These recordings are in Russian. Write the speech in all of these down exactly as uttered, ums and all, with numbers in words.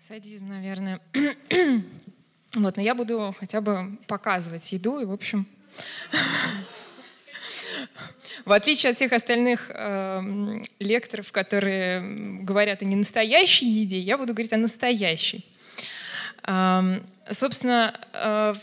Садизм, наверное. Вот, но я буду хотя бы показывать еду, и, в общем, в отличие от всех остальных э, лекторов, которые говорят о ненастоящей еде, я буду говорить о настоящей. Э, собственно, э,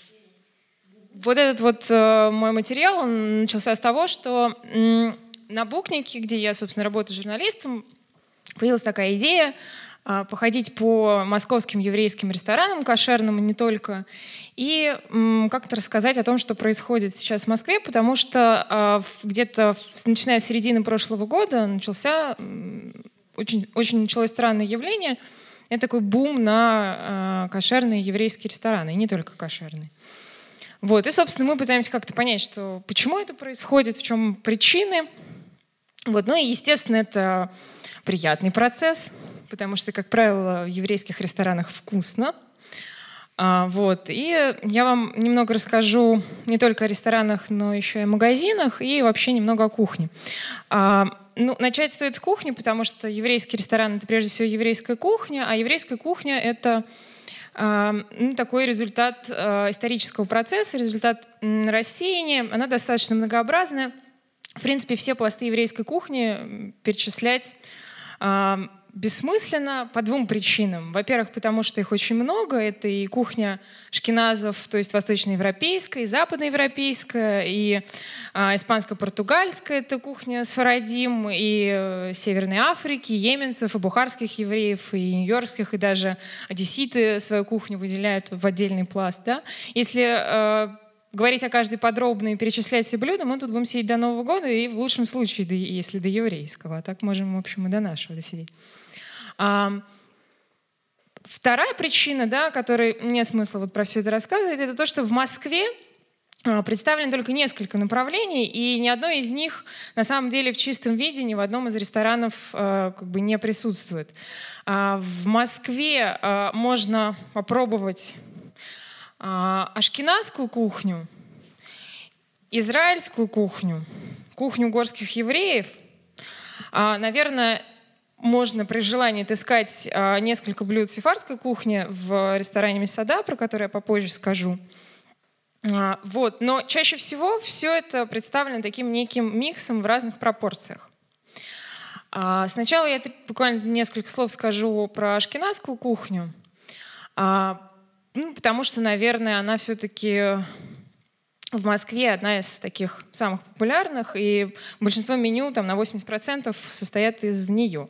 вот этот вот э, мой материал, он начался с того, что э, на Букнике, где я, собственно, работаю журналистом, появилась такая идея походить по московским еврейским ресторанам, кошерным и не только, и м, как-то рассказать о том, что происходит сейчас в Москве, потому что э, где-то начиная с середины прошлого года начался очень, очень началось странное явление. Это такой бум на э, кошерные еврейские рестораны, и не только кошерные. Вот. И, собственно, мы пытаемся как-то понять, что, почему это происходит, в чем причины. Вот. Ну и, естественно, это приятный процесс, потому что, как правило, в еврейских ресторанах вкусно. А, вот. И я вам немного расскажу не только о ресторанах, но еще и о магазинах, и вообще немного о кухне. А, ну, начать стоит с кухни, потому что еврейский ресторан — это прежде всего еврейская кухня, а еврейская кухня — это а, ну, такой результат а, исторического процесса, результат м, рассеяния. Она достаточно многообразная. В принципе, все пласты еврейской кухни перечислять а, бессмысленно по двум причинам. Во-первых, потому что их очень много. Это и кухня ашкеназов, то есть восточноевропейская, и западноевропейская, и а, испанско-португальская, это кухня сфарадим, и э, Северной Африки, и йеменцев, и бухарских евреев, и нью-йоркских, и даже одесситы свою кухню выделяют в отдельный пласт. Да? Если э, говорить о каждой подробно и перечислять все блюда, мы тут будем сидеть до Нового года, и в лучшем случае, до, если до еврейского. А так можем, в общем, и до нашего досидеть. А, вторая причина, да, которой нет смысла вот про все это рассказывать, это то, что в Москве а, представлено только несколько направлений, и ни одно из них на самом деле в чистом виде ни в одном из ресторанов а, как бы не присутствует. А, в Москве а, можно попробовать а, ашкеназскую кухню, израильскую кухню, кухню горских евреев. А, наверное, можно при желании отыскать а, несколько блюд сефардской кухни в ресторане Месада, про который я попозже скажу. А, вот. Но чаще всего все это представлено таким неким миксом в разных пропорциях. А, сначала я буквально несколько слов скажу про ашкеназскую кухню, а, ну, потому что, наверное, она все-таки в Москве одна из таких самых популярных, и большинство меню там, на восемьдесят процентов состоят из нее.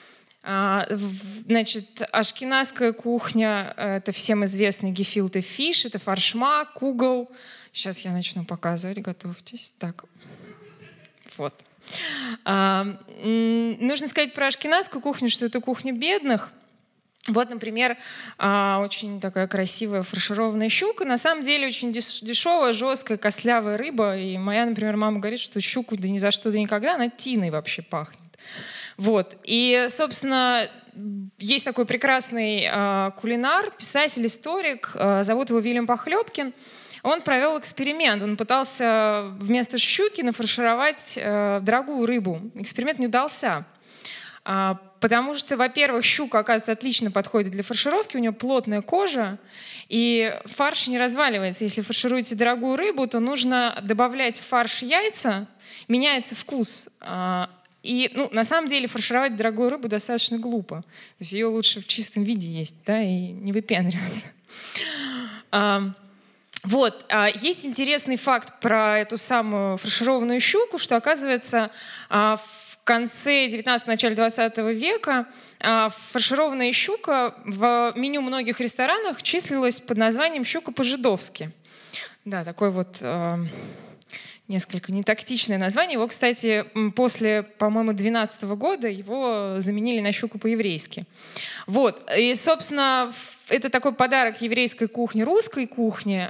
Значит, ашкеназская кухня — это всем известный гефилте фиш, это фаршма, кугл. Сейчас я начну показывать, готовьтесь. Так, вот. А, нужно сказать про ашкеназскую кухню, что это кухня бедных. Вот, например, очень такая красивая фаршированная щука. На самом деле очень дешевая, жесткая, костлявая рыба. И моя, например, мама говорит, что щуку да ни за что, да никогда, она тиной вообще пахнет. Вот. И, собственно, есть такой прекрасный э, кулинар, писатель, историк, э, зовут его Вильям Похлебкин. Он провел эксперимент. Он пытался вместо щуки нафаршировать э, дорогую рыбу. Эксперимент не удался. Э, потому что, во-первых, щука, оказывается, отлично подходит для фаршировки. У нее плотная кожа, и фарш не разваливается. Если фаршируете дорогую рыбу, то нужно добавлять в фарш яйца, меняется вкус. Э, И, ну, на самом деле, фаршировать дорогую рыбу достаточно глупо. То есть ее лучше в чистом виде есть, да, и не выпендриваться. А, вот. А, есть интересный факт про эту самую фаршированную щуку, что, оказывается, а, в конце девятнадцатого, начале двадцатого века а, фаршированная щука в меню многих ресторанах числилась под названием «щука по-жидовски». Да, такой вот... А, несколько нетактичное название. Его, кстати, после, по-моему, две тысячи двенадцатого года его заменили на щуку по-еврейски. Вот. И, собственно, это такой подарок еврейской кухне, русской кухне,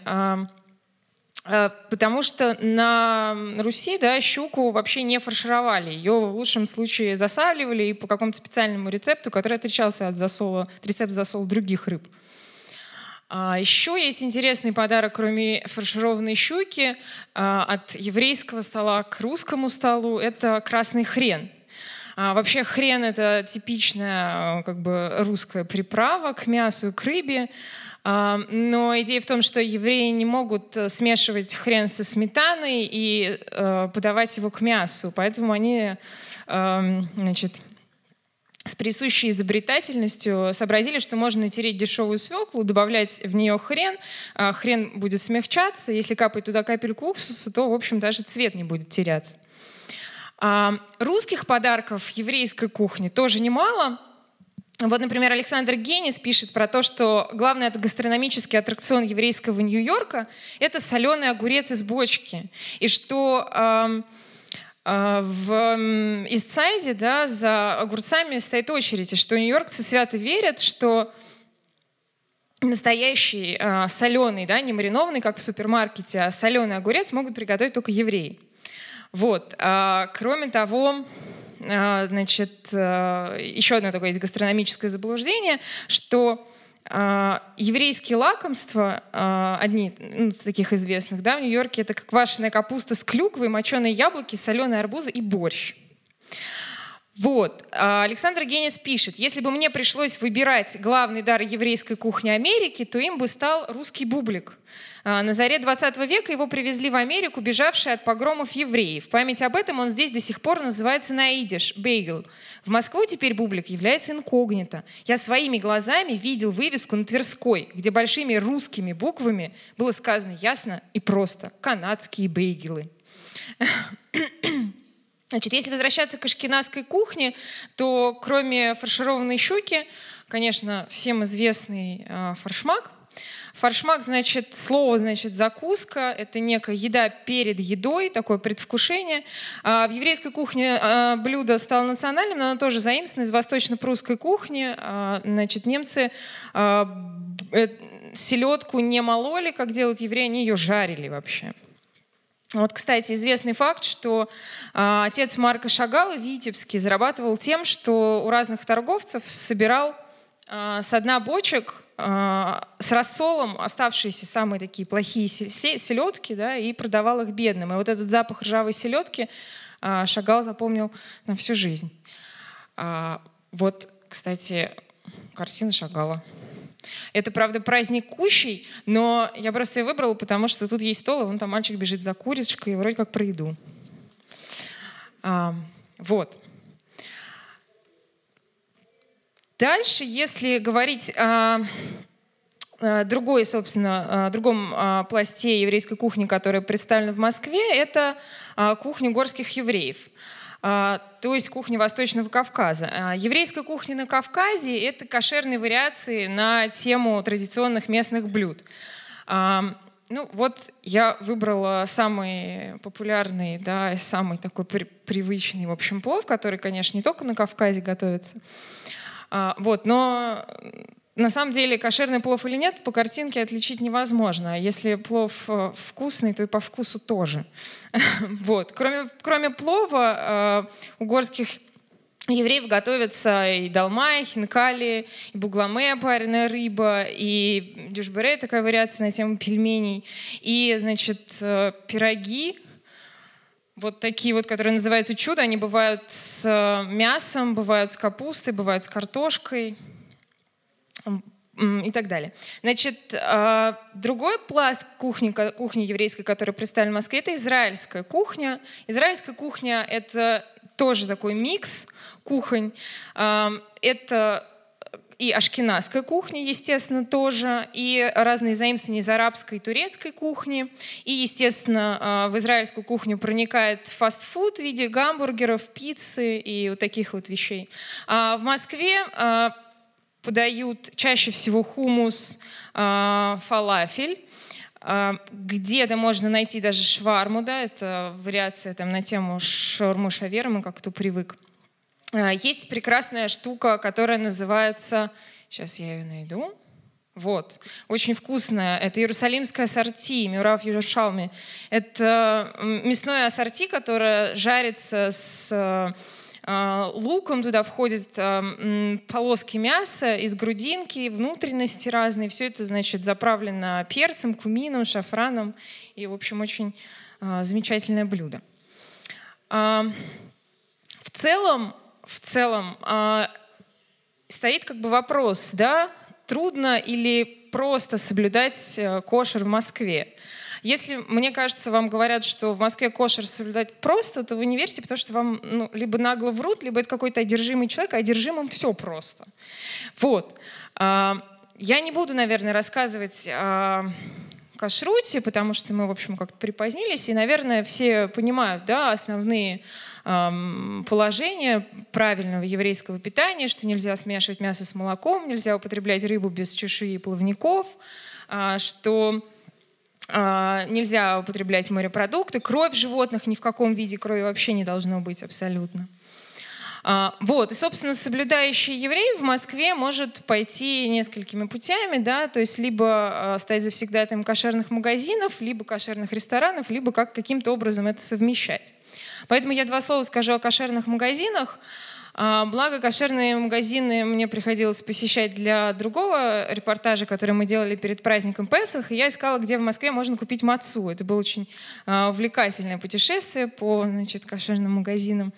потому что на Руси, да, щуку вообще не фаршировали. Ее в лучшем случае засаливали и по какому-то специальному рецепту, который отличался от засола, от рецепта засола других рыб. А еще есть интересный подарок, кроме фаршированной щуки, от еврейского стола к русскому столу. Это красный хрен. А, вообще хрен — это типичная как бы русская приправа к мясу и к рыбе. А, но идея в том, что евреи не могут смешивать хрен со сметаной и а, подавать его к мясу. Поэтому они, а, значит, с присущей изобретательностью сообразили, что можно натереть дешевую свеклу, добавлять в нее хрен, а хрен будет смягчаться. Если капать туда капельку уксуса, то, в общем, даже цвет не будет теряться. А русских подарков еврейской кухни тоже немало. Вот, например, Александр Генис пишет про то, что главный гастрономический аттракцион еврейского Нью-Йорка — это соленый огурец из бочки. И что э, э, в Истсайде, да, за огурцами стоит очередь, и что нью-йоркцы свято верят, что настоящий э, соленый, да, не маринованный, как в супермаркете, а соленый огурец могут приготовить только евреи. Вот. А, кроме того, а, значит, а, еще одно такое есть гастрономическое заблуждение, что а, еврейские лакомства, а, одни ну, из таких известных, да, в Нью-Йорке, это как квашеная капуста с клюквой, моченые яблоки, соленые арбузы и борщ. Вот. Александр Генис пишет: если бы мне пришлось выбирать главный дар еврейской кухни Америки, то им бы стал русский бублик. На заре двадцатого века его привезли в Америку, бежавшие от погромов евреи. В память об этом он здесь до сих пор называется на идиш — бейгл. В Москву теперь бублик является инкогнито. Я своими глазами видел вывеску на Тверской, где большими русскими буквами было сказано ясно и просто: канадские бейгелы. Значит, если возвращаться к ашкеназской кухне, то кроме фаршированной щуки, конечно, всем известный э, форшмак. Форшмак, значит, слово, значит, закуска. Это некая еда перед едой, такое предвкушение. А в еврейской кухне а, блюдо стало национальным, но оно тоже заимствовано из восточно-прусской кухни. А, значит, немцы а, э, селедку не мололи, как делают евреи, они ее жарили вообще. Вот, кстати, известный факт, что а, отец Марка Шагала, Витебский, зарабатывал тем, что у разных торговцев собирал а, со дна бочек а, с рассолом оставшиеся самые такие плохие селедки, да, и продавал их бедным. И вот этот запах ржавой селедки а, Шагал запомнил на всю жизнь. А, вот, кстати, картина Шагала. Это, правда, праздник кущей, но я просто ее выбрала, потому что тут есть стол, и вон там мальчик бежит за курочкой, и вроде как про еду. А, вот. Дальше, если говорить о, о другой, собственно, о другом о пласте еврейской кухни, которая представлена в Москве, это кухня горских евреев. То есть кухня Восточного Кавказа. Еврейская кухня на Кавказе — это кошерные вариации на тему традиционных местных блюд. Ну вот я выбрала самый популярный, да, самый такой при- привычный, в общем, плов, который, конечно, не только на Кавказе готовится. Вот, но на самом деле кошерный плов или нет, по картинке отличить невозможно. Если плов вкусный, то и по вкусу тоже. Вот. Кроме, кроме плова, у горских евреев готовятся и долма, и хинкали, и бугламе, пареная рыба, и дюшбере, такая вариация на тему пельменей, и, значит, пироги, вот такие вот, которые называются чудо. Они бывают с мясом, бывают с капустой, бывают с картошкой и так далее. Значит, другой пласт кухни, кухни еврейской, которая представлена в Москве, это израильская кухня. Израильская кухня — это тоже такой микс кухонь. Это и ашкеназская кухня, естественно, тоже, и разные заимствования из арабской и турецкой кухни. И, естественно, в израильскую кухню проникает фастфуд в виде гамбургеров, пиццы и вот таких вот вещей. А в Москве подают чаще всего хумус, фалафель. Где-то можно найти даже шварму, да, это вариация там на тему шаурмы шавермы, как кто привык. Есть прекрасная штука, которая называется... Сейчас я ее найду. Вот. Очень вкусная. Это иерусалимское ассорти, мюрав Yerushalmi. Это мясное ассорти, которое жарится с луком. Туда входят полоски мяса из грудинки, внутренности разные. Все это, значит, заправлено перцем, кумином, шафраном. И, в общем, очень замечательное блюдо. В целом, в целом э, стоит как бы вопрос, да, трудно или просто соблюдать э, кошер в Москве. Если, мне кажется, вам говорят, что в Москве кошер соблюдать просто, то вы не верьте, потому что вам ну, либо нагло врут, либо это какой-то одержимый человек, а одержимым все просто. Вот. Я не буду, наверное, рассказывать о кашруте, потому что мы, в общем, как-то припозднились, и, наверное, все понимают, да, основные положения правильного еврейского питания, что нельзя смешивать мясо с молоком, нельзя употреблять рыбу без чешуи и плавников, что нельзя употреблять морепродукты, кровь животных ни в каком виде крови вообще не должно быть абсолютно. Вот. И, собственно, соблюдающий еврей в Москве может пойти несколькими путями, да, то есть либо стать завсегдатаем кошерных магазинов, либо кошерных ресторанов, либо как, каким-то образом это совмещать. Поэтому я два слова скажу о кошерных магазинах. Благо, кошерные магазины мне приходилось посещать для другого репортажа, который мы делали перед праздником Песах, и я искала, где в Москве можно купить мацу. Это было очень увлекательное путешествие по, значит, кошерным магазинам.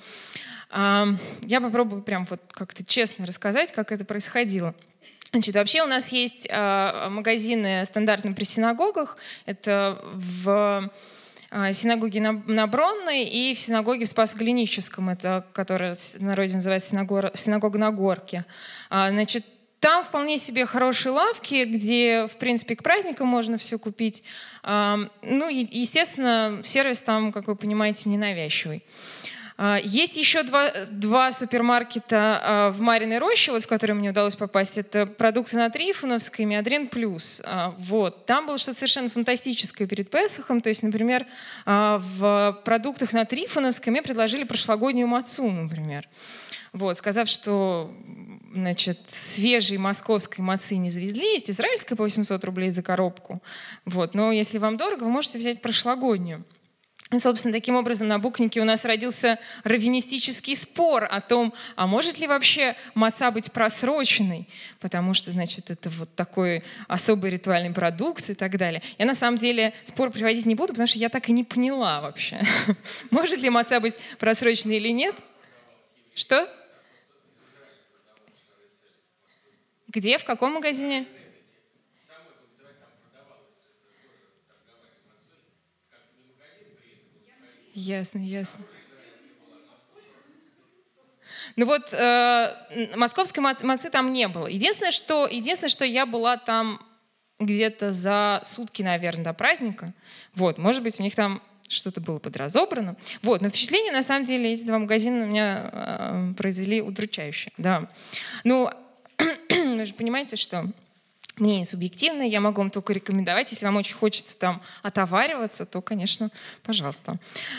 Я попробую прям вот как-то честно рассказать, как это происходило. Значит, вообще у нас есть магазины стандартные при синагогах. Это в синагоге на Бронной и в синагоге в Спасо-Голенищевском, это, которая в народе называется синагога на Горке. Значит, там вполне себе хорошие лавки, где, в принципе, к праздникам можно все купить. Ну, естественно, сервис там, как вы понимаете, ненавязчивый. Есть еще два, два супермаркета в Марьиной роще, вот, в которые мне удалось попасть. Это продукты на Трифоновской и Миадрин Плюс. Вот. Там было что-то совершенно фантастическое перед Песохом. То есть, например, в продуктах на Трифоновской мне предложили прошлогоднюю мацу, например. Вот, сказав, что, значит, свежей московской мацы не завезли, есть израильская по восемьсот рублей за коробку. Вот. Но если вам дорого, вы можете взять прошлогоднюю. И, собственно, таким образом на Букнике у нас родился раввинистический спор о том, а может ли вообще маца быть просроченной, потому что, значит, это вот такой особый ритуальный продукт и так далее. Я на самом деле спор приводить не буду, потому что я так и не поняла вообще, может ли маца быть просроченной или нет. Что? Где? В каком магазине? Ясно, ясно. Ну вот, э, московской мацы там не было. Единственное что, единственное, что я была там где-то за сутки, наверное, до праздника. Вот, может быть, у них там что-то было подразобрано. Вот, но впечатление, на самом деле, эти два магазина на меня э, произвели удручающее. Да. Ну, вы же понимаете, что мнение субъективное, я могу вам только рекомендовать. Если вам очень хочется там отовариваться, то, конечно, пожалуйста.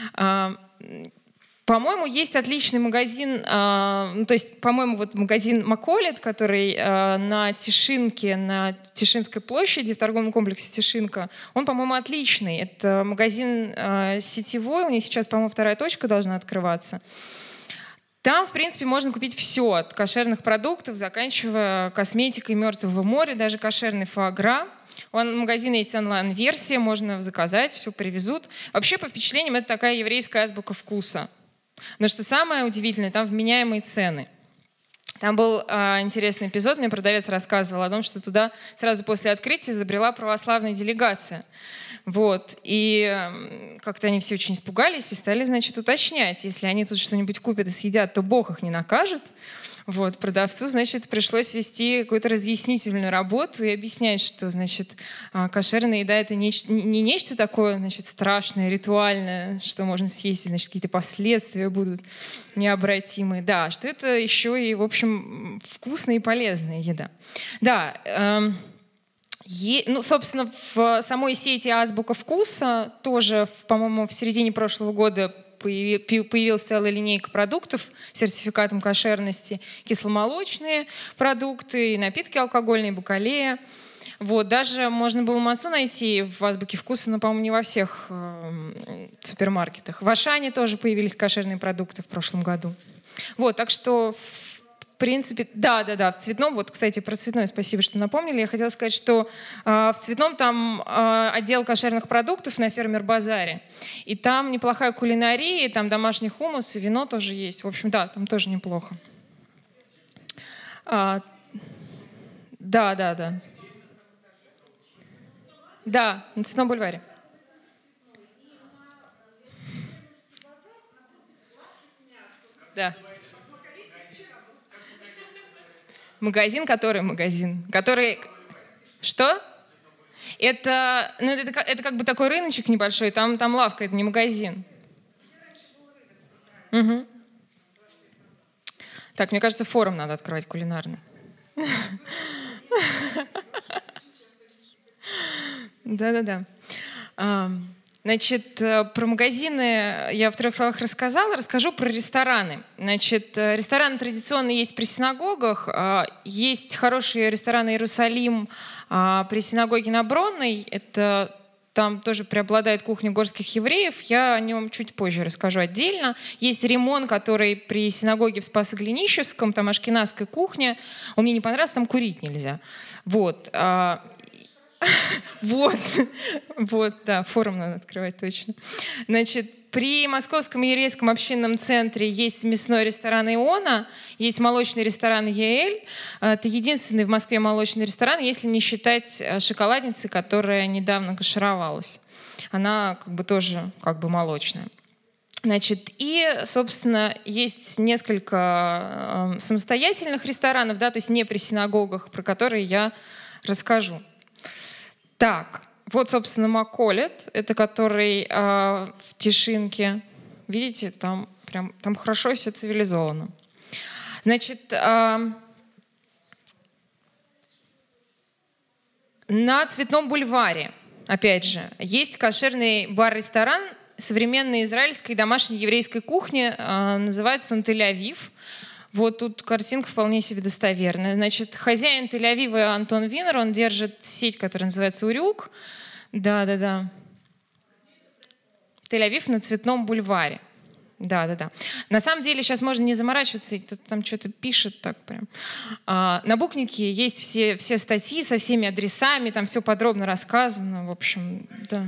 По-моему, есть отличный магазин, ну, то есть, по-моему, вот магазин Маколет, который на Тишинке, на Тишинской площади, в торговом комплексе Тишинка, он, по-моему, отличный. Это магазин сетевой, у них сейчас, по-моему, вторая точка должна открываться. Там, в принципе, можно купить все, от кошерных продуктов, заканчивая косметикой Мертвого моря, даже кошерный фуагра. У магазина есть онлайн-версия, можно заказать, все привезут. Вообще, по впечатлениям, это такая еврейская азбука вкуса. Но что самое удивительное, там вменяемые цены. Там был а, интересный эпизод, мне продавец рассказывал о том, что туда сразу после открытия забрела православная делегация. Вот. И как-то они все очень испугались и стали, значит, уточнять. Если они тут что-нибудь купят и съедят, то Бог их не накажет. Вот. Продавцу, значит, пришлось вести какую-то разъяснительную работу и объяснять, что, значит, кошерная еда — это не, не нечто такое, значит, страшное, ритуальное, что можно съесть, и, значит, какие-то последствия будут необратимые. Да, что это еще и, в общем, вкусная и полезная еда. Да, эм, Е, ну, собственно, в самой сети «Азбука вкуса» тоже, по-моему, в середине прошлого года появилась целая линейка продуктов с сертификатом кошерности. Кисломолочные продукты, и напитки алкогольные, бакалея. Вот, даже можно было мацу найти в «Азбуке вкуса», но, по-моему, не во всех э, супермаркетах. В Ашане тоже появились кошерные продукты в прошлом году. Вот, так что принципе, да, да, да, в цветном, вот, кстати, про цветной, спасибо, что напомнили. Я хотела сказать, что э, в цветном там э, отдел кошерных продуктов на фермер-базаре. И там неплохая кулинария, там домашний хумус, и вино тоже есть. В общем, да, там тоже неплохо. А, да, да, да. Да, на Цветном бульваре. Да. Магазин, который магазин? Который... Что? Это, ну, это, это как бы такой рыночек небольшой, там, там лавка, это не магазин. Угу. Так, мне кажется, форум надо открывать кулинарный. Да-да-да. Значит, про магазины я в трех словах рассказала. Расскажу про рестораны. Значит, рестораны традиционные есть при синагогах. Есть хорошие рестораны «Иерусалим» при синагоге на Бронной. Это там тоже преобладает кухня горских евреев. Я о нем чуть позже расскажу отдельно. Есть «Римон», который при синагоге в Спасо-Глинищевском, там ашкеназская кухня. Он мне не понравился, там курить нельзя. Вот. Вот, вот, да, форум надо открывать точно. Значит, при Московском еврейском общинном центре есть мясной ресторан «Иона», есть молочный ресторан «Еэль». Это единственный в Москве молочный ресторан, если не считать шоколадницы, которая недавно кашировалась. Она как бы тоже как бы молочная. Значит, и, собственно, есть несколько э, самостоятельных ресторанов, да, то есть не при синагогах, про которые я расскажу. Так, вот, собственно, Маколет, это который э, в Тишинке. Видите, там прям там хорошо все цивилизовано. Значит, э, на Цветном бульваре, опять же, есть кошерный бар-ресторан современной израильской домашней еврейской кухни, э, называется он «Тель-Авив». Вот тут картинка вполне себе достоверная. Значит, хозяин Тель-Авива Антон Винер, он держит сеть, которая называется «Урюк». Да-да-да. Тель-Авив на Цветном бульваре. Да-да-да. На самом деле сейчас можно не заморачиваться, кто-то там что-то пишет так прям. А, на Букнике есть все, все статьи со всеми адресами, там все подробно рассказано. В общем, да.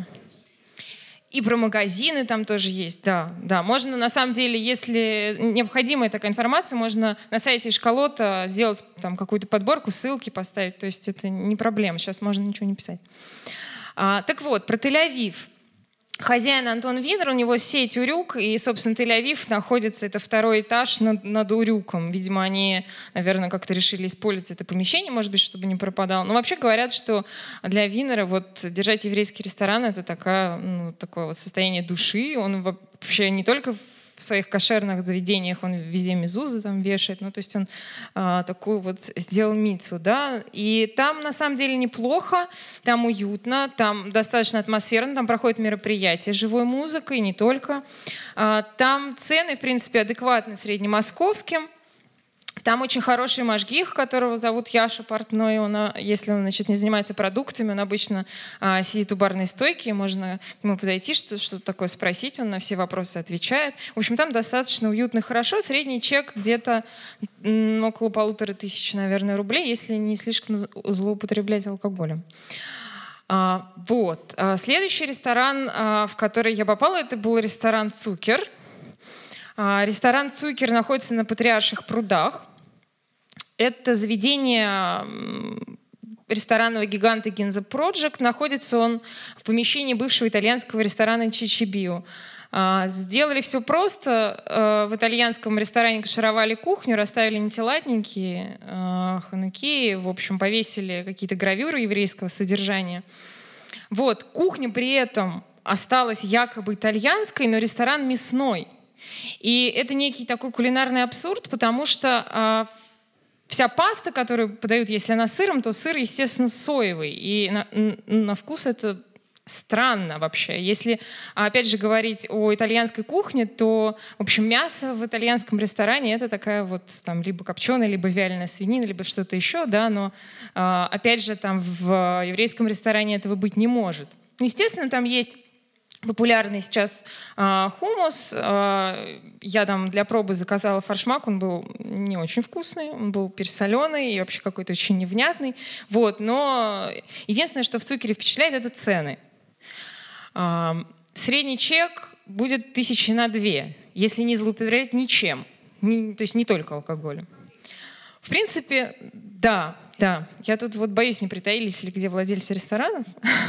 И про магазины там тоже есть, да, да. Можно, на самом деле, если необходимая такая информация, можно на сайте Школота сделать там какую-то подборку, ссылки поставить, то есть это не проблема, сейчас можно ничего не писать. А, так вот, про Тель-Авив. Хозяин Антон Винер, у него сеть «Урюк», и, собственно, Тель-Авив находится, это второй этаж над, над «Урюком». Видимо, они, наверное, как-то решили использовать это помещение, может быть, чтобы не пропадало. Но вообще говорят, что для Винера вот держать еврейский ресторан — это такая, ну, такое вот состояние души. Он вообще не только в своих кошерных заведениях, он везде мезузы там вешает, ну, то есть он а, такую вот сделал мицву, да, и там на самом деле неплохо, там уютно, там достаточно атмосферно, там проходят мероприятия с живой музыкой, не только. А, там цены, в принципе, адекватны среднемосковским. Там очень хороший машгих, которого зовут Яша Портной. Он, если он, значит, не занимается продуктами, он обычно а, сидит у барной стойки, можно к нему подойти, что, что такое спросить, он на все вопросы отвечает. В общем, там достаточно уютно и хорошо. Средний чек где-то м, около полутора тысяч, наверное, рублей, если не слишком злоупотреблять алкоголем. А, вот. А, следующий ресторан, а, в который я попала, это был ресторан «Цукер». А, ресторан «Цукер» находится на Патриарших прудах. Это заведение ресторанного гиганта Ginza Project. Находится он в помещении бывшего итальянского ресторана Чичибио. Сделали все просто. В итальянском ресторане кашировали кухню, расставили нетелатники, хануки, в общем, повесили какие-то гравюры еврейского содержания. Вот. Кухня при этом осталась якобы итальянской, но ресторан мясной. И это некий такой кулинарный абсурд, потому что вся паста, которую подают, если она сыром, то сыр, естественно, соевый. И на, на вкус это странно вообще. Если, опять же, говорить о итальянской кухне, то, в общем, мясо в итальянском ресторане — это такая вот там либо копченая, либо вяленая свинина, либо что-то еще, да, но, опять же, там в еврейском ресторане этого быть не может. Естественно, там есть популярный сейчас э, хумус. Э, я там для пробы заказала форшмак, он был не очень вкусный, он был пересоленый и вообще какой-то очень невнятный. Вот. Но единственное, что в Цукере впечатляет, это цены. Э, средний чек будет тысячи на две, если не злоупотреблять ничем, не, то есть не только алкоголем. В принципе, да, да. Я тут вот боюсь, не притаились ли где владельцы ресторанов.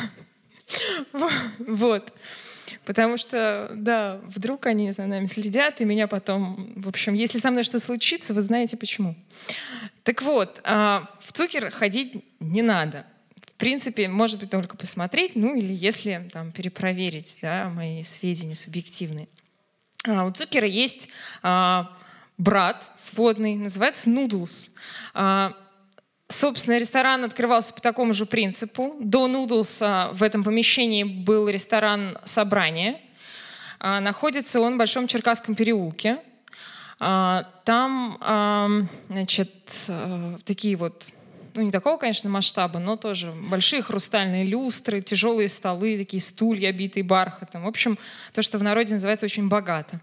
Вот. Потому что, да, вдруг они за нами следят, и меня потом... В общем, если со мной что случится, вы знаете почему. Так вот, в Цукер ходить не надо. В принципе, может быть, только посмотреть, ну или если там перепроверить, да, мои сведения субъективные. У Цукера есть брат сводный, называется Noodles. Собственно, ресторан открывался по такому же принципу. До Нудлса в этом помещении был ресторан «Собрание». Находится он в Большом Черкасском переулке. Там, значит, такие вот, ну не такого, конечно, масштаба, но тоже большие хрустальные люстры, тяжелые столы, такие стулья, обитые бархатом. В общем, то, что в народе называется очень богато.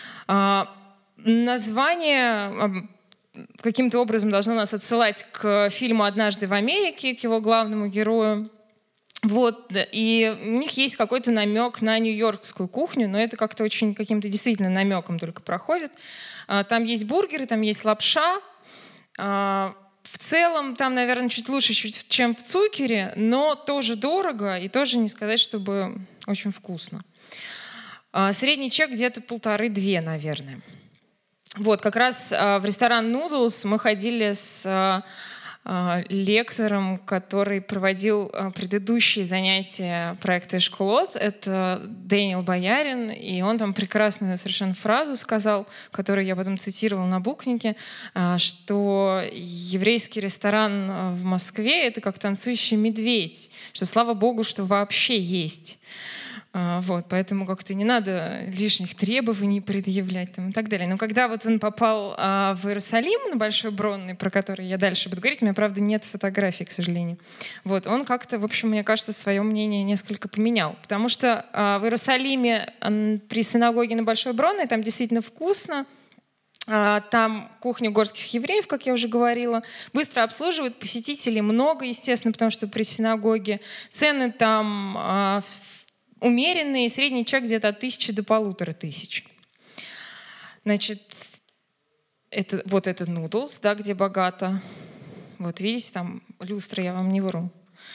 Название каким-то образом должно нас отсылать к фильму «Однажды в Америке», к его главному герою. Вот. И у них есть какой-то намек на нью-йоркскую кухню, но это как-то очень каким-то действительно намеком только проходит. Там есть бургеры, там есть лапша. В целом там, наверное, чуть лучше, чем в Цукере, но тоже дорого и тоже не сказать, чтобы очень вкусно. Средний чек где-то полторы-две, наверное. Вот, как раз э, в ресторан Noodles мы ходили с э, э, лектором, который проводил э, предыдущие занятия проекта «Эшколот». Это Дэниел Боярин, и он там прекрасную совершенно фразу сказал, которую я потом цитировала на букнике, э, что еврейский ресторан в Москве — это как танцующий медведь, что слава богу, что вообще есть. Вот, поэтому как-то не надо лишних требований предъявлять там, и так далее. Но когда вот он попал а, в Иерусалим на Большой Бронный, про который я дальше буду говорить, у меня, правда, нет фотографий, к сожалению. Вот, он как-то, в общем, мне кажется, свое мнение несколько поменял. Потому что а, в Иерусалиме а, при синагоге на Большой Бронной там действительно вкусно. А, там кухня горских евреев, как я уже говорила. Быстро обслуживают, посетителей много, естественно, потому что при синагоге. Цены там... А, умеренный, средний чек где-то от тысячи до полутора тысяч. Значит, это, вот это Noodles, да, где богато. Вот видите, там люстры, я вам не вру.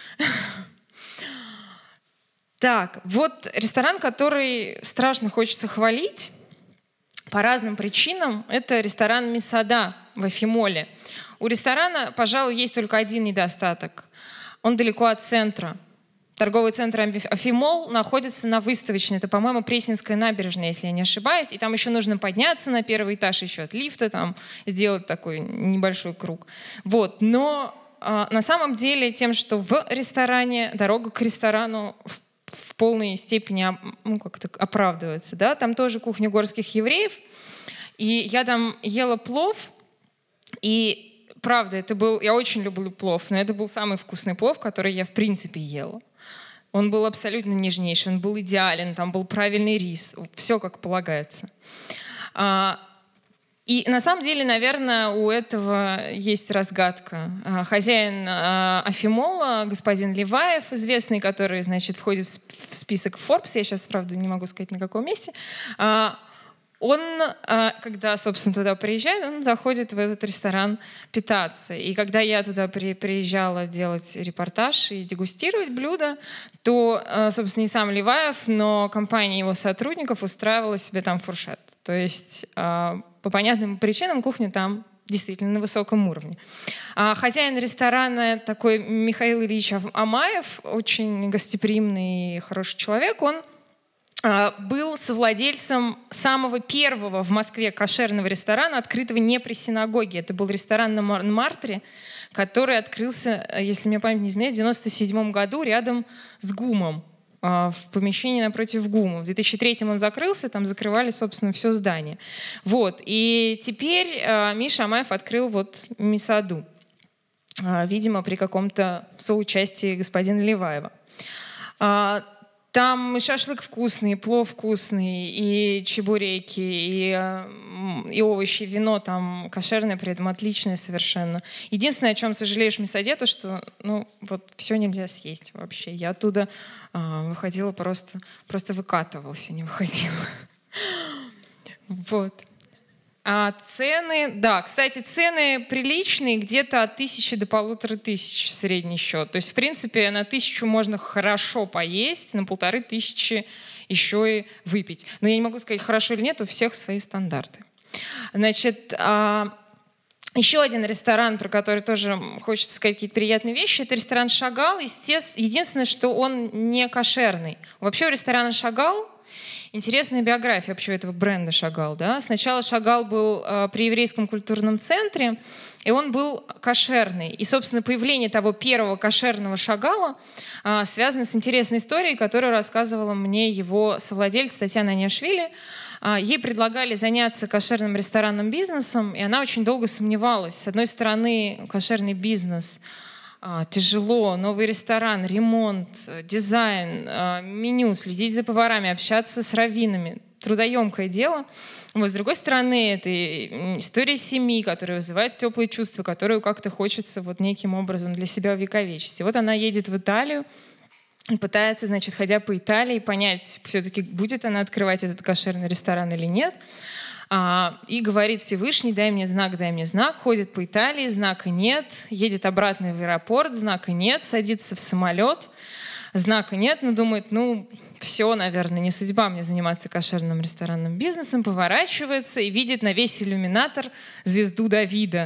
Так, вот ресторан, который страшно хочется хвалить по разным причинам, это ресторан Месада в Афимоле. У ресторана, пожалуй, есть только один недостаток. Он далеко от центра. Торговый центр Афимол находится на Выставочной. Это, по-моему, Пресненская набережная, если я не ошибаюсь. И там еще нужно подняться на первый этаж еще от лифта, там, сделать такой небольшой круг. Вот. Но э, на самом деле тем, что в ресторане, дорога к ресторану в, в полной степени ну, как-то оправдывается. Да? Там тоже кухня горских евреев. И я там ела плов, и правда, это был... Я очень люблю плов, но это был самый вкусный плов, который я в принципе ела. Он был абсолютно нежнейший, он был идеален, там был правильный рис, все как полагается. И на самом деле, наверное, у этого есть разгадка. Хозяин Афимола, господин Леваев, известный, который, значит, входит в список Forbes, я сейчас, правда, не могу сказать, на каком месте, он, когда, собственно, туда приезжает, он заходит в этот ресторан питаться. И когда я туда при, приезжала делать репортаж и дегустировать блюда, то, собственно, не сам Леваев, но компания его сотрудников устраивала себе там фуршет. То есть по понятным причинам кухня там действительно на высоком уровне. А хозяин ресторана, такой Михаил Ильич Амаев, очень гостеприимный и хороший человек, он был совладельцем самого первого в Москве кошерного ресторана, открытого не при синагоге. Это был ресторан на Монмартре, который открылся, если мне память не изменяет, в девяносто седьмом году рядом с ГУМом, в помещении напротив ГУМа. В две тысячи третьем он закрылся, там закрывали, собственно, все здание. Вот. И теперь Миша Амаев открыл вот Месаду, видимо, при каком-то соучастии господина Леваева. Там и шашлык вкусный, и плов вкусный, и чебуреки, и, и овощи, и вино там кошерное, при этом отличное совершенно. Единственное, о чем сожалеешь, мясоеду, что ну, вот все нельзя съесть вообще. Я оттуда а, выходила просто, просто выкатывался, не выходила. Вот. А цены, да, кстати, цены приличные, где-то от тысячи до полутора тысяч средний счет. То есть, в принципе, на тысячу можно хорошо поесть, на полторы тысячи еще и выпить. Но я не могу сказать, хорошо или нет, у всех свои стандарты. Значит, еще один ресторан, про который тоже хочется сказать какие-то приятные вещи, это ресторан «Шагал». Единственное, что он не кошерный. Вообще у ресторана «Шагал» интересная биография вообще этого бренда «Шагал». Да? Сначала «Шагал» был э, при еврейском культурном центре, и он был кошерный. И, собственно, появление того первого кошерного «Шагала» э, связано с интересной историей, которую рассказывала мне его совладелец Татьяна Аниашвили. Э, ей предлагали заняться кошерным ресторанным бизнесом, и она очень долго сомневалась. С одной стороны, кошерный бизнес — тяжело, новый ресторан, ремонт, дизайн, меню, следить за поварами, общаться с раввинами. Трудоемкое дело. Вот, с другой стороны, это история семьи, которая вызывает теплые чувства, которую как-то хочется вот неким образом для себя увековечить. И вот она едет в Италию и пытается, значит, ходя по Италии, понять, все-таки будет она открывать этот кошерный ресторан или нет. И говорит Всевышний: дай мне знак, дай мне знак. Ходит по Италии, знака нет. Едет обратно в аэропорт, знака нет. Садится в самолет, знака нет. Но думает, ну все, наверное, не судьба мне заниматься кошерным ресторанным бизнесом. Поворачивается и видит на весь иллюминатор звезду Давида.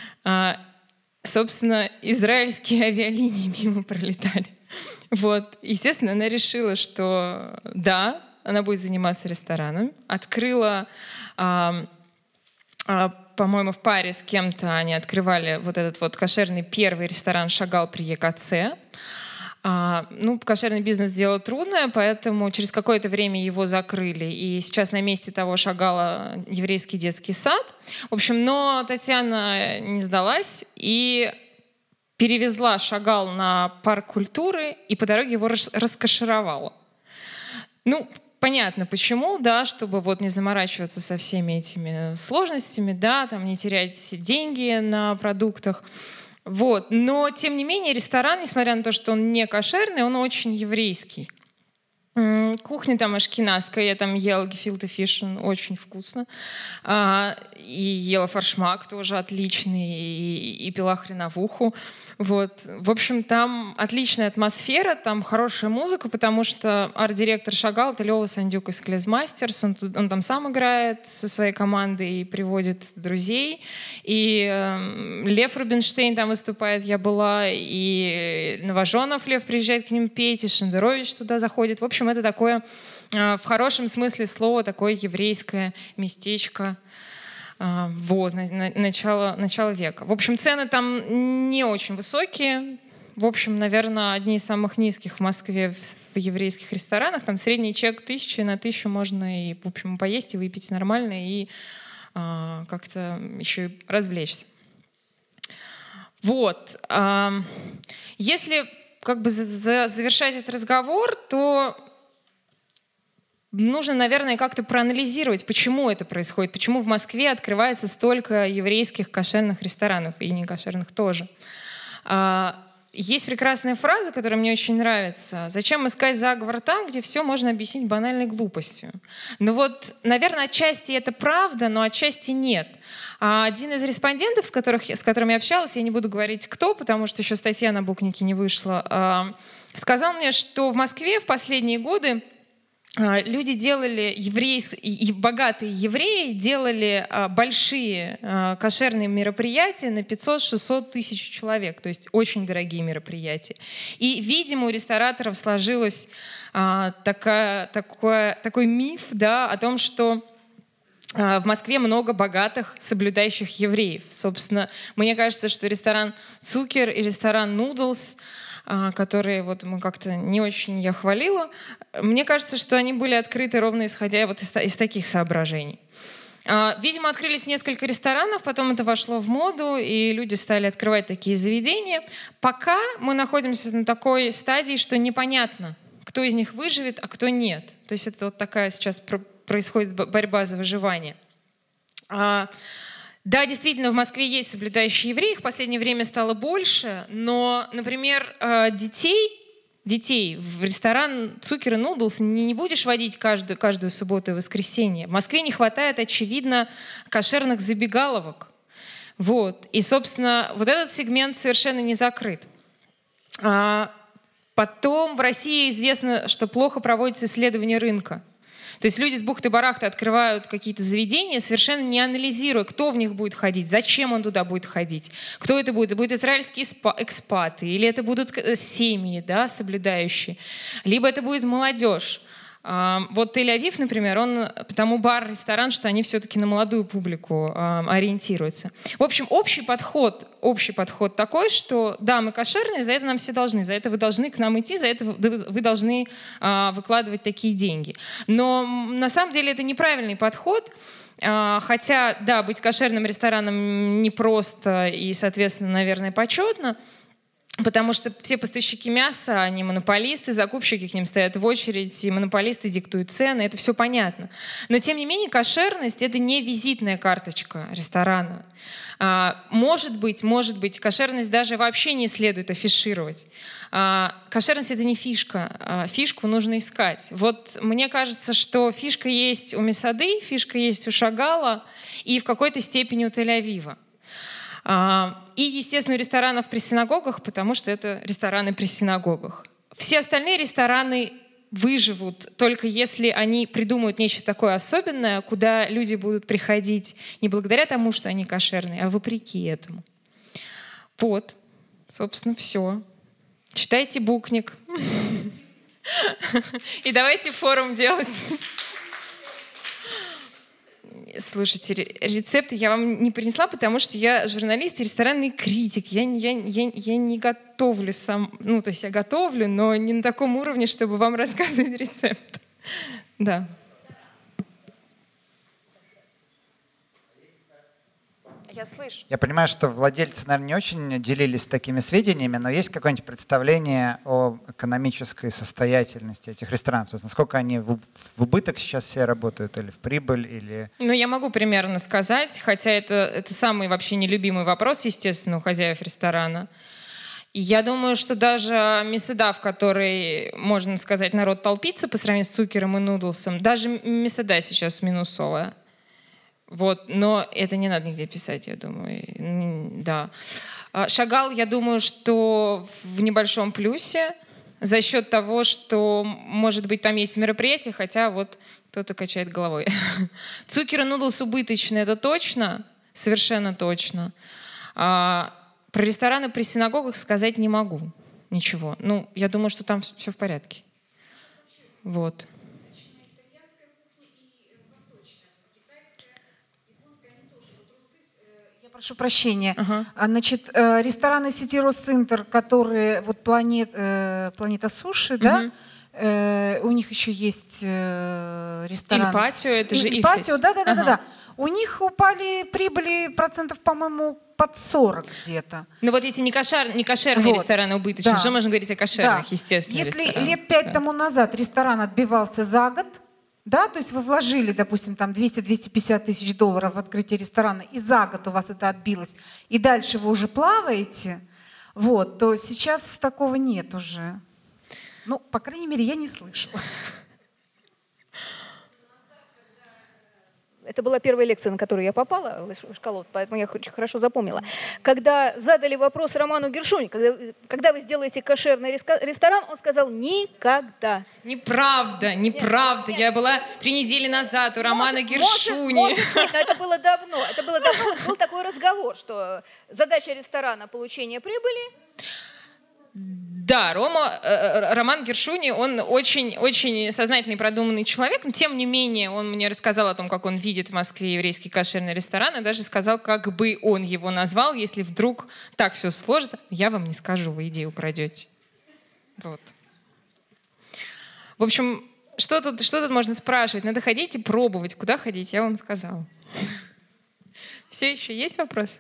Собственно, израильские авиалинии мимо пролетали. Вот. Естественно, она решила, что да, она будет заниматься рестораном. Открыла, а, а, по-моему, в паре с кем-то они открывали вот этот вот кошерный первый ресторан «Шагал» при ЕКЦ. А, ну, кошерный бизнес — дело трудное, поэтому через какое-то время его закрыли. И сейчас на месте того «Шагала» еврейский детский сад. В общем, но Татьяна не сдалась и перевезла «Шагал» на парк культуры и по дороге его раскошеровала. Ну, понятно, почему, да, чтобы вот не заморачиваться со всеми этими сложностями, да, там не терять деньги на продуктах. Вот. Но, тем не менее, ресторан, несмотря на то, что он не кошерный, он очень еврейский. Кухня там ашкеназская, я там ела гефилте фиш, очень вкусно. А, и ела форшмак, тоже отличный, и, и пила хреновуху. Вот. В общем, там отличная атмосфера, там хорошая музыка, потому что арт-директор «Шагал» — это Лёва Сандюк из Клезмастерс. Он, он там сам играет со своей командой и приводит друзей. И э, Лев Рубинштейн там выступает, я была, и Новожонов Лев приезжает к ним петь, и Шендерович туда заходит. В общем, это такое, э, в хорошем смысле слова, такое еврейское местечко. Вот, начало, начало века. В общем, цены там не очень высокие. В общем, наверное, одни из самых низких в Москве в еврейских ресторанах. Там средний чек тысячи, на тысячу можно и, в общем, поесть и выпить нормально, и а, как-то еще и развлечься. Вот. А, если как бы за, за, завершать этот разговор, то нужно, наверное, как-то проанализировать, почему это происходит, почему в Москве открывается столько еврейских кошерных ресторанов, и некошерных тоже. Есть прекрасная фраза, которая мне очень нравится. «Зачем искать заговор там, где все можно объяснить банальной глупостью?» Ну вот, наверное, отчасти это правда, но отчасти нет. Один из респондентов, с, которых, с которыми я общалась, я не буду говорить кто, потому что еще статья на Букнике не вышла, сказал мне, что в Москве в последние годы люди делали, еврейские, богатые евреи делали большие кошерные мероприятия на пятьсот-шестьсот тысяч человек, то есть очень дорогие мероприятия. И, видимо, у рестораторов сложилось такая, такой, такой миф, да, о том, что в Москве много богатых, соблюдающих евреев. Собственно, мне кажется, что ресторан «Цукер» и ресторан «Нудлс», которые вот мы как-то не очень я хвалила, мне кажется, что они были открыты ровно исходя вот из, из таких соображений. Видимо, открылись несколько ресторанов, потом это вошло в моду, и люди стали открывать такие заведения. Пока мы находимся на такой стадии, что непонятно, кто из них выживет, а кто нет. То есть это вот такая сейчас происходит борьба за выживание. Да, действительно, в Москве есть соблюдающие евреи, их в последнее время стало больше, но, например, детей, детей в ресторан Zucker and Noodles не, не будешь водить каждую, каждую субботу и воскресенье. В Москве не хватает, очевидно, кошерных забегаловок. Вот. И, собственно, вот этот сегмент совершенно не закрыт. Потом в России известно, что плохо проводится исследование рынка. То есть люди с бухты-барахты открывают какие-то заведения, совершенно не анализируя, кто в них будет ходить, зачем он туда будет ходить, кто это будет. Это будут израильские экспаты, или это будут семьи, да, соблюдающие, либо это будет молодежь. Вот Тель-Авив, например, он потому бар-ресторан, что они все-таки на молодую публику ориентируются. В общем, общий подход, общий подход такой, что да, мы кошерные, за это нам все должны, за это вы должны к нам идти, за это вы должны выкладывать такие деньги. Но на самом деле это неправильный подход. Хотя, да, быть кошерным рестораном непросто и, соответственно, наверное, почетно. Потому что все поставщики мяса, они монополисты, закупщики к ним стоят в очередь, и монополисты диктуют цены, это все понятно. Но, тем не менее, кошерность — это не визитная карточка ресторана. Может быть, может быть, кошерность даже вообще не следует афишировать. Кошерность — это не фишка, фишку нужно искать. Вот мне кажется, что фишка есть у Месады, фишка есть у Шагала и в какой-то степени у Тель-Авива. И, естественно, ресторанов при синагогах, потому что это рестораны при синагогах. Все остальные рестораны выживут только если они придумают нечто такое особенное, куда люди будут приходить не благодаря тому, что они кошерные, а вопреки этому. Вот, собственно, все. Читайте букник. И давайте форум делать. Слушайте, рецепты я вам не принесла, потому что я журналист и ресторанный критик. Я, я, я, я не готовлю сам. Ну, то есть я готовлю, но не на таком уровне, чтобы вам рассказывать рецепт. Да. Я слышу. Я понимаю, что владельцы, наверное, не очень делились такими сведениями, но есть какое-нибудь представление о экономической состоятельности этих ресторанов? То есть насколько они в, в убыток сейчас все работают, или в прибыль, или... Ну, я могу примерно сказать, хотя это, это самый вообще нелюбимый вопрос, естественно, у хозяев ресторана. И я думаю, что даже Месада, в которой, можно сказать, народ толпится по сравнению с Zucker'ом и Нудлсом, даже Месада сейчас минусовая. Вот, но это не надо нигде писать, я думаю. Да. Шагал, я думаю, что в небольшом плюсе за счет того, что, может быть, там есть мероприятие, хотя вот кто-то качает головой. Zucker and Noodles убыточный, это точно, совершенно точно. А про рестораны при синагогах сказать не могу ничего. Ну, я думаю, что там все в порядке. Вот. Прошу прощения. Ага. Значит, рестораны сети Росцентр, которые вот планет, Планета Суши, угу. да, у них еще есть ресторан. Или Патио, это же и, их Патио, да, да, да, ага. да, да. У них упали прибыли процентов, по-моему, под сорок где-то. Ну вот если не, кошер, не кошерные вот. рестораны убыточные, да. что можно говорить о кошерных, да. естественно. Если ресторанах. лет пять да. тому назад ресторан отбивался за год, да, то есть вы вложили, допустим, там двести - двести пятьдесят тысяч долларов в открытие ресторана, и за год у вас это отбилось, и дальше вы уже плаваете, вот, то сейчас такого нет уже. Ну, по крайней мере, я не слышала. Это была первая лекция, на которую я попала в школу, поэтому я очень хорошо запомнила. Когда задали вопрос Роману Гершуни, когда, когда вы сделаете кошерный ресторан, он сказал «никогда». Неправда, неправда. Нет, я нет. была три недели назад у Романа может, Гершуни. Может, может быть, но это было давно. Это было давно. Был такой разговор, что задача ресторана – получение прибыли. Да, Рома, э, Роман Гершуни, он очень-очень сознательный, продуманный человек, но тем не менее он мне рассказал о том, как он видит в Москве еврейский кошерный ресторан, и даже сказал, как бы он его назвал, если вдруг так все сложится. Я вам не скажу, вы идею украдете. Вот. В общем, что тут, что тут можно спрашивать? Надо ходить и пробовать. Куда ходить, я вам сказала. Все еще есть вопросы?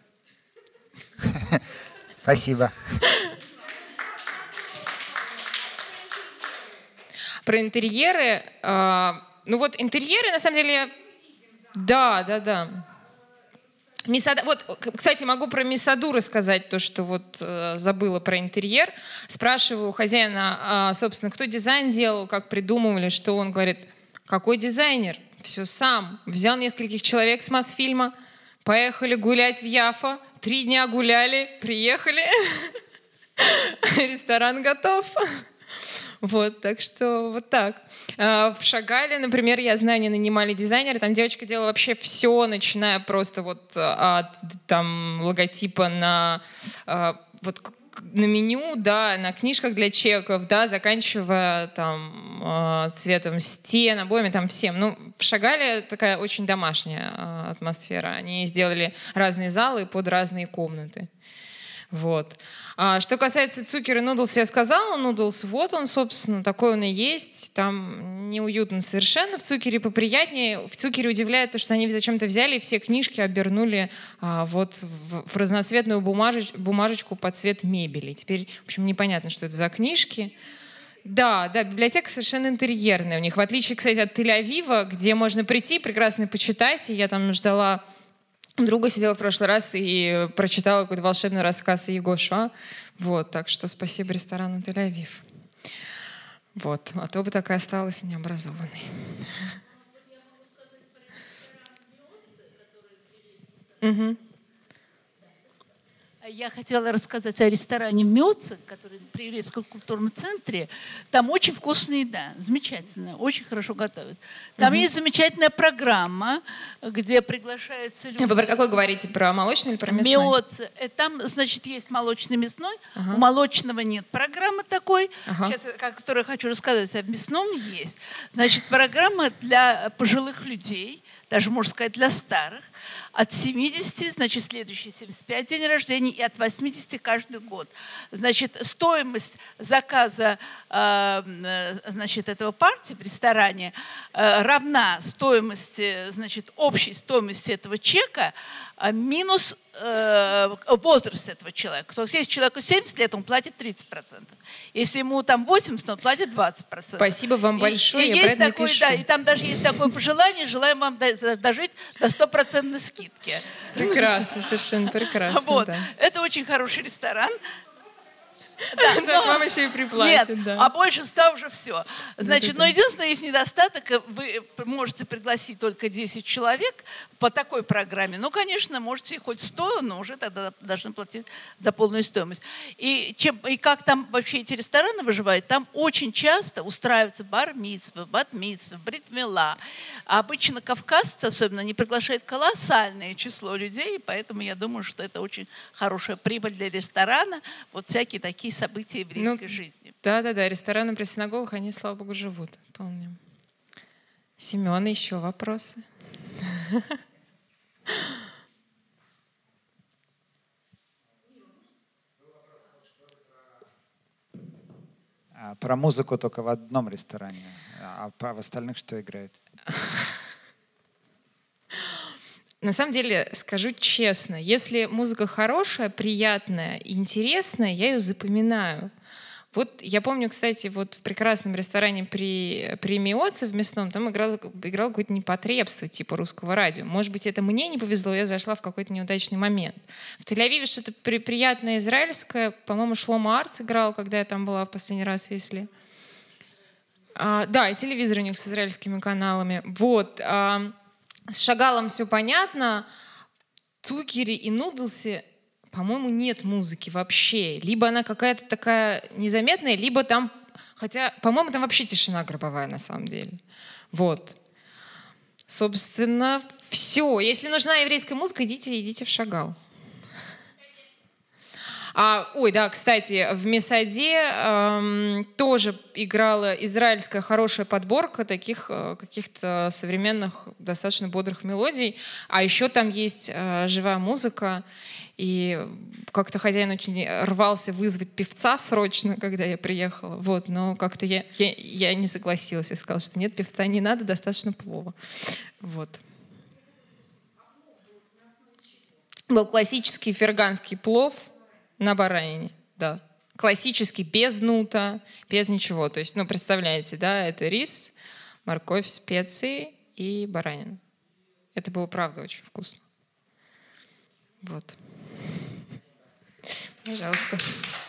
Спасибо. Про интерьеры. Э, ну вот интерьеры, на самом деле... Да, да, да. Мисада... Вот, кстати, могу про Мисаду рассказать, то, что вот э, забыла про интерьер. Спрашиваю у хозяина, э, собственно, кто дизайн делал, как придумывали, что он говорит, какой дизайнер? Все сам. Взял нескольких человек с Мосфильма, поехали гулять в Яффа, три дня гуляли, приехали, ресторан готов. Вот, так что вот так. В Шагале, например, я знаю, они нанимали дизайнера, там девочка делала вообще все, начиная просто вот от там логотипа на вот на меню, да, на книжках для чеков, да, заканчивая там цветом стен, обоями, там всем. Ну, в Шагале такая очень домашняя атмосфера. Они сделали разные залы под разные комнаты. Вот. А что касается Цукер и Нудлс, я сказала, Нудлс, вот он, собственно, такой он и есть. Там неуютно совершенно. В Цукере поприятнее. В Цукере удивляет то, что они зачем-то взяли и все книжки обернули а, вот в, в разноцветную бумажеч, бумажечку под цвет мебели. Теперь, в общем, непонятно, что это за книжки. Да, да, библиотека совершенно интерьерная у них. В отличие, кстати, от Тель-Авива, где можно прийти, прекрасно почитать. И я там ждала... Друга сидела в прошлый раз и прочитала какой-то волшебный рассказ Иего Шуа. Вот, так что спасибо ресторану Тель-Авив. Вот, а то бы такая осталась необразованной. Угу. Я хотела рассказать о ресторане «Мёца», который при Еврейском культурном центре. Там очень вкусная еда, замечательная, очень хорошо готовят. Там угу. есть замечательная программа, где приглашаются люди. Вы про какой говорите? Про молочный или про мясной? «Мёца». Там, значит, есть молочный, мясной. Ага. У молочного нет программы такой, ага. сейчас, о которой я хочу рассказать. А в мясном есть. Значит, программа для пожилых людей, даже, можно сказать, для старых. От семидесяти, значит, следующий семьдесят пять день рождения, и от восьмидесяти каждый год. Значит, стоимость заказа э, значит, этого парти в ресторане э, равна стоимости, значит, общей стоимости этого чека э, минус э, возраст этого человека. То есть, если человеку семьдесят лет, он платит тридцать процентов. Если ему там восемьдесят, он платит двадцать процентов. Спасибо вам большое, и, я и про есть это такое, напишу. да, и там даже есть такое пожелание, желаем вам дожить до стопроцентной скидки. Прекрасно, совершенно прекрасно. Вот. Да. Это очень хороший ресторан. Да, да, вам еще и приплатят. Нет, да. а больше ста уже все. Значит, да, но единственное, есть недостаток, вы можете пригласить только десять человек по такой программе. Ну, конечно, можете хоть сто, но уже тогда должны платить за полную стоимость. И, чем, и как там вообще эти рестораны выживают, там очень часто устраиваются бар-мицвы, бат-мицвы, брит-мила. А обычно кавказцы, особенно, не приглашают колоссальное число людей, поэтому я думаю, что это очень хорошая прибыль для ресторана. Вот всякие такие события еврейской ну, жизни. Да-да-да, рестораны при синагогах, они, слава богу, живут вполне. Семен, еще вопросы? Про музыку только в одном ресторане, а в остальных что играет? На самом деле, скажу честно, если музыка хорошая, приятная и интересная, я ее запоминаю. Вот я помню, кстати, вот в прекрасном ресторане при, при Миоце в мясном, там играл, играл какое-то непотребство типа русского радио. Может быть, это мне не повезло, я зашла в какой-то неудачный момент. В Тель-Авиве что-то при, приятное израильское, по-моему, Шломо Арц играл, когда я там была в последний раз, если... А, да, и телевизор у них с израильскими каналами. Вот. А, с Шагалом все понятно. В Цукере и Нудлсе, по-моему, нет музыки вообще. Либо она какая-то такая незаметная, либо там... Хотя, по-моему, там вообще тишина гробовая на самом деле. Вот. Собственно, все. Если нужна еврейская музыка, идите, идите в Шагал. А, ой, да, кстати, в Месаде эм, тоже играла израильская хорошая подборка таких э, каких-то современных, достаточно бодрых мелодий. А еще там есть э, живая музыка. И как-то хозяин очень рвался вызвать певца срочно, когда я приехала. Вот, но как-то я, я, я не согласилась. Я сказала, что нет, певца не надо, достаточно плова. Вот. Был классический ферганский плов на баранине, да. Классический, без нута, без ничего. То есть, ну, представляете, да, это рис, морковь, специи и баранина. Это было, правда, очень вкусно. Вот. Пожалуйста.